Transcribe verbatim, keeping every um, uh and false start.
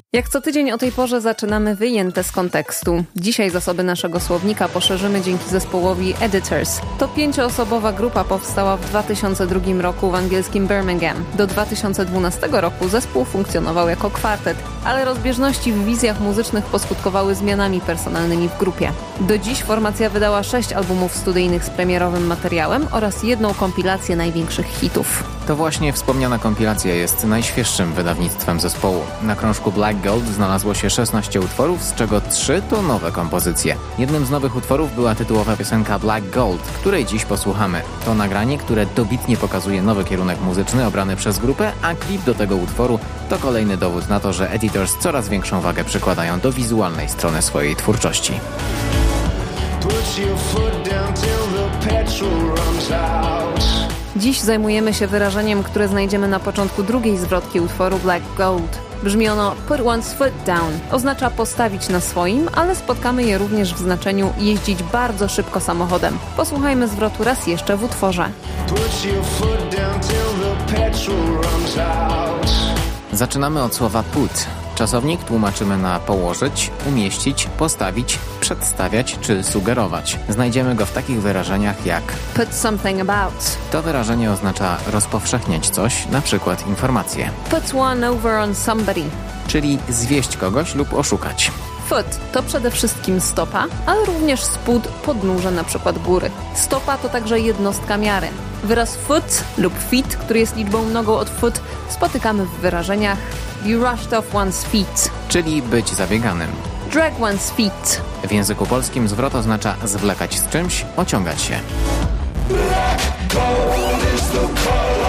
Jak co tydzień o tej porze zaczynamy wyjęte z kontekstu. Dzisiaj zasoby naszego słownika poszerzymy dzięki zespołowi Editors. To pięcioosobowa grupa powstała w dwa tysiące drugim roku w angielskim Birmingham. Do dwa tysiące dwunastego roku zespół funkcjonował jako kwartet, ale rozbieżności w wizjach muzycznych poskutkowały zmianami personalnymi w grupie. Do dziś formacja wydała sześć albumów studyjnych z premierowym materiałem oraz jedną kompilację największych hitów. To właśnie wspomniana kompilacja jest najświeższym wydawnictwem zespołu. Na krążku Black Gold znalazło się szesnaście utworów, z czego trzy to nowe kompozycje. Jednym z nowych utworów była tytułowa piosenka Black Gold, której dziś posłuchamy. To nagranie, które dobitnie pokazuje nowy kierunek muzyczny obrany przez grupę, a klip do tego utworu to kolejny dowód na to, że Editors coraz większą wagę przykładają do wizualnej strony swojej twórczości. Dziś zajmujemy się wyrażeniem, które znajdziemy na początku drugiej zwrotki utworu Black Gold. Brzmi ono put one's foot down. Oznacza postawić na swoim, ale spotkamy je również w znaczeniu jeździć bardzo szybko samochodem. Posłuchajmy zwrotu raz jeszcze w utworze. Zaczynamy od słowa put. Czasownik tłumaczymy na położyć, umieścić, postawić, przedstawiać czy sugerować. Znajdziemy go w takich wyrażeniach jak Put something about. To wyrażenie oznacza rozpowszechniać coś, na przykład informację. Put one over on somebody. Czyli zwieść kogoś lub oszukać. Foot to przede wszystkim stopa, ale również spód, podnóże na przykład góry. Stopa to także jednostka miary. Wyraz foot lub feet, który jest liczbą nogą od foot, spotykamy w wyrażeniach you rushed off one's feet, czyli być zabieganym. Drag one's feet. W języku polskim zwrot oznacza zwlekać z czymś, ociągać się. Black gold is the color.